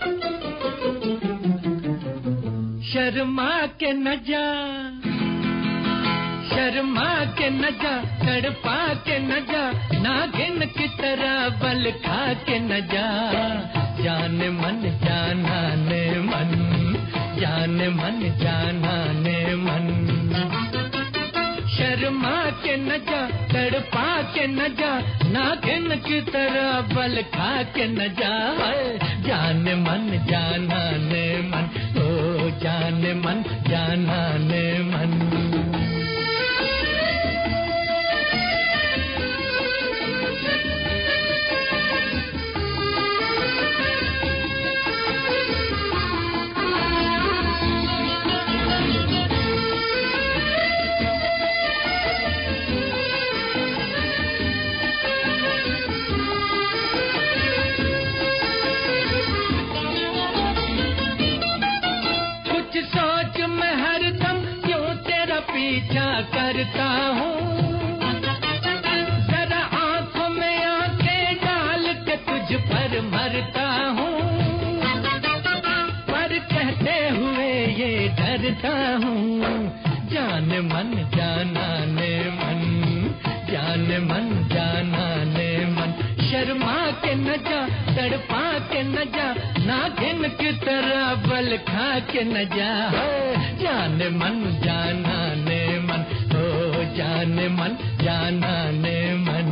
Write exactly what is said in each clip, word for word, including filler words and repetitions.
शर्मा के न जा, शर्मा के न जा, तड़पा के न जा, नागिन की तरह बल खा के न जा। जान मन जाना ने मन, जान मन जाना ने मन। शर्मा के न जा, तड़पा के न जा, नागिन की तरह बल खा के न जा। जान मन जाना ने मन, ओ जान मन जाना ने मन। पीछा करता हूँ, जरा आंखों में आंखें डाल के तुझ पर मरता हूँ, पर कहते हुए ये डरता हूँ। जान मन जाना ने मन, जान मन जाना ने मन। शर्मा के न जा, तड़पा के न जा, नागिन की तरह बल खा के न जा। जान मन जाना ने मन, ओ जान मन जाना ने मन।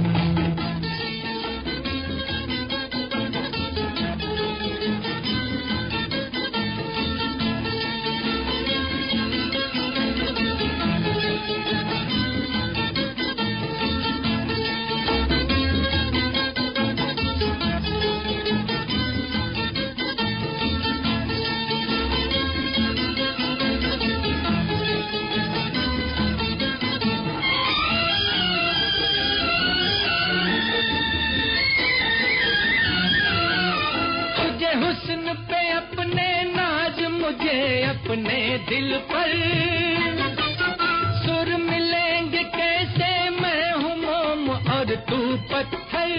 हुस्न पे अपने नाज, मुझे अपने दिल पर सुर मिलेंगे कैसे। मैं हूँ मोम और तू पत्थर,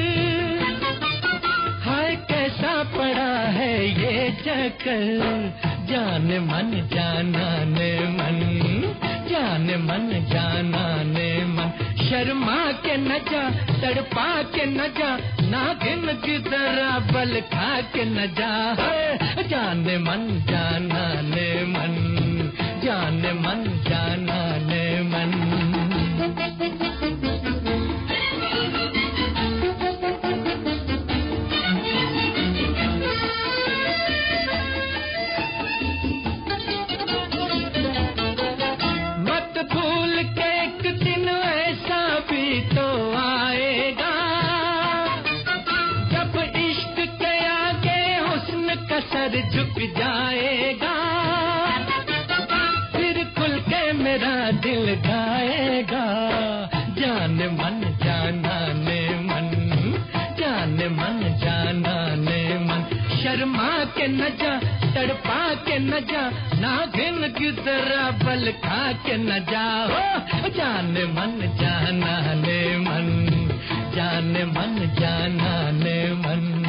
हाय कैसा पड़ा है ये चक्कर। जान मन जाना ने मन, जान मन जाना ने मन। शर्मा के न जा, तड़पा के न जा, नागिन की तरह बल खा के न जा। जान मन जाना ने मन, जान मन जाना ने मन। मत भूल के एक दिन ऐसा भी तो आएगा, जब इश्क के आगे हुस्न का सर झुक जाएगा। फिर खुल के मेरा दिल गाएगा। जान मन जाना ने मन, जान मन जाना ने मन। शर्मा के न जा, तड़पा के न जा, नागिन की तरह बल खा के न जा। जान मन जाना ने मन, जान मन जाना ने मन।